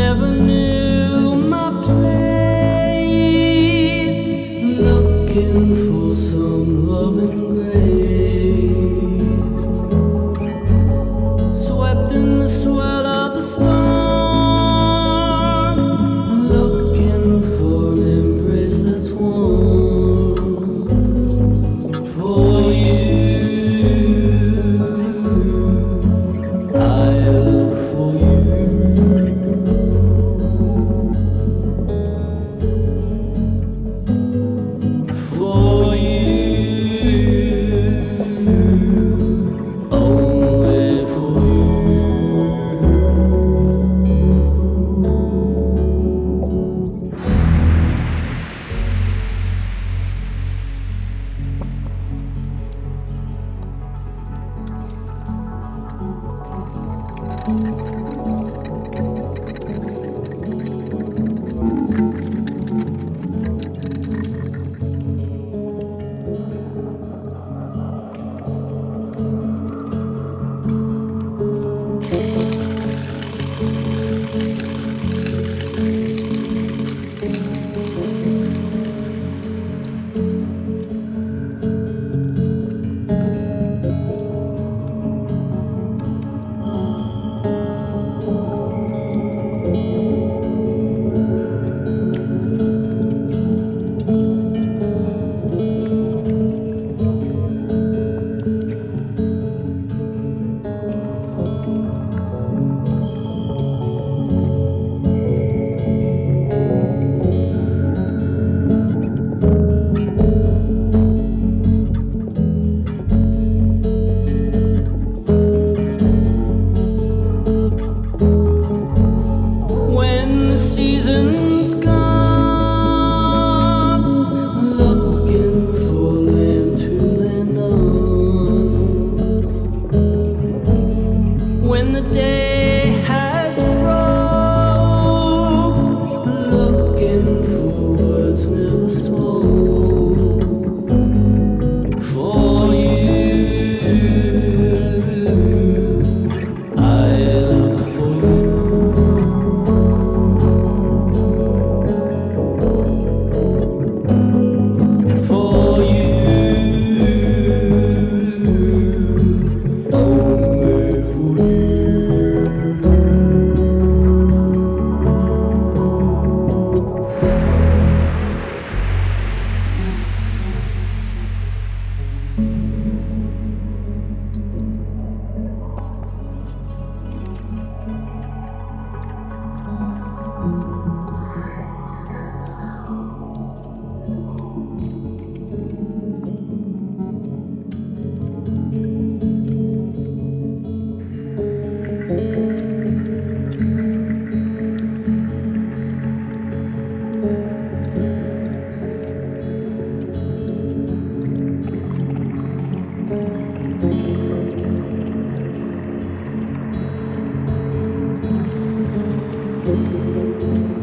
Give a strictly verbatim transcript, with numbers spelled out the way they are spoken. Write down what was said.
never knew my place, looking for some loving grace, swept in the swell of the storm, looking for an embrace that's warm. For you I look for you. For you, only for when the season's gone, looking for land to land on. When the day has broke, looking for words never spoke. For you, I look for you. For you, only for you. Thank you.